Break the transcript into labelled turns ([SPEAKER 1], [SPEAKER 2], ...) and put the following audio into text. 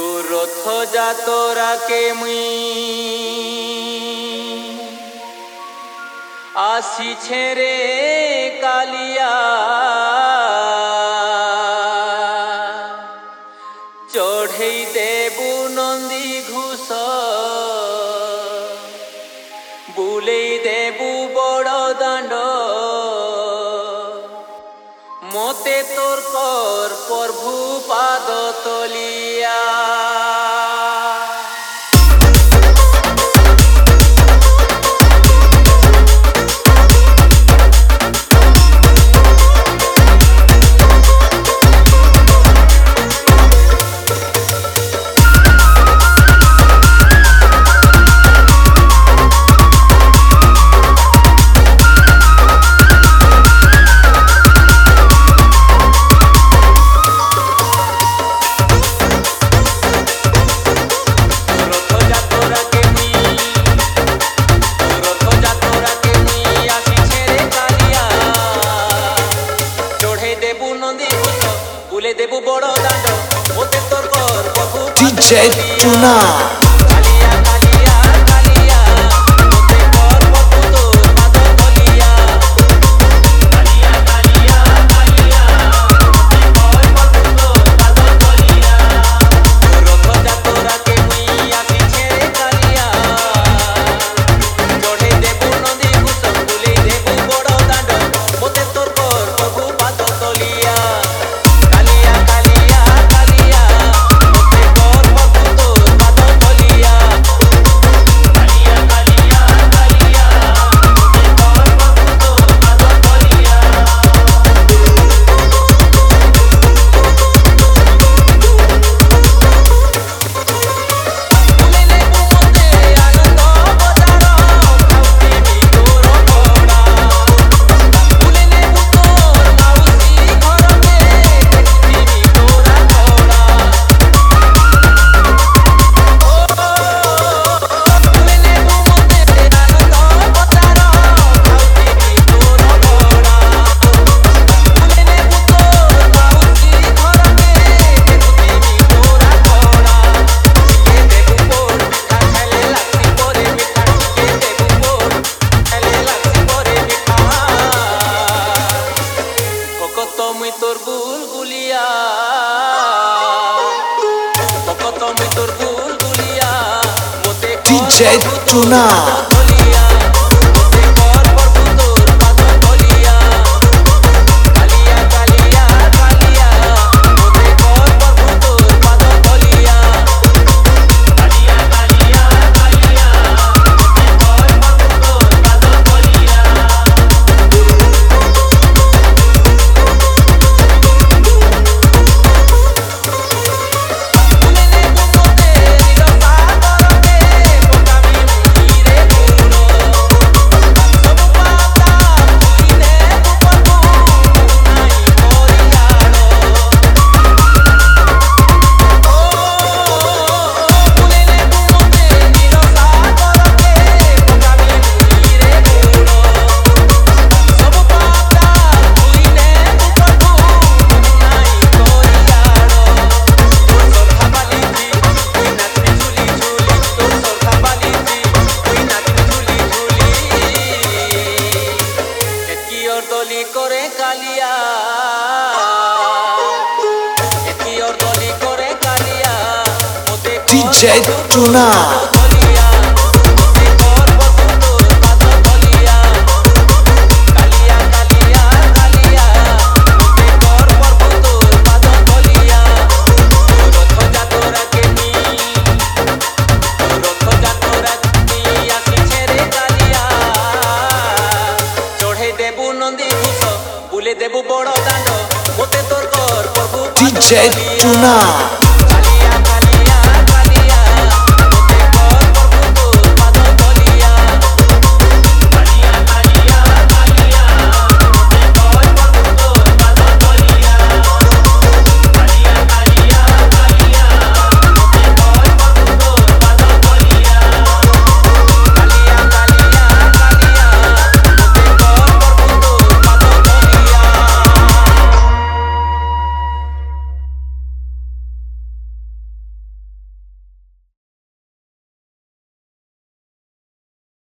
[SPEAKER 1] तू रथ जातरा के मुई आसी छेरे कालिया चढ़े देबू नंदी घुष बुले देबू बड़ दांड मोते तोर कर प्रभु पाद तलिया देबू बड़ दांड मोते तोर कर प्रभु
[SPEAKER 2] DJ Tuna
[SPEAKER 1] कालिया कालिया कालिया मोते कर प्रभु तोर पाद तलिया कालिया कालिया कालिया मोते कर प्रभु तोर पाद तलिया रथ जातरा के मुई आसी छेरे कालिया चढ़े देबू नंदी घुष बुले देबू बड़ दांड मोते तोर कर प्रभु पाद तलिया तोर बुलबुलिया तोर बुलबुलिया मोते
[SPEAKER 2] DJ Tuna करे कालिया और दली करे कालिया मोते DJ Tuna
[SPEAKER 1] बुले देबू बड़ दांड मोते तोर कर प्रभु
[SPEAKER 2] DJ Tuna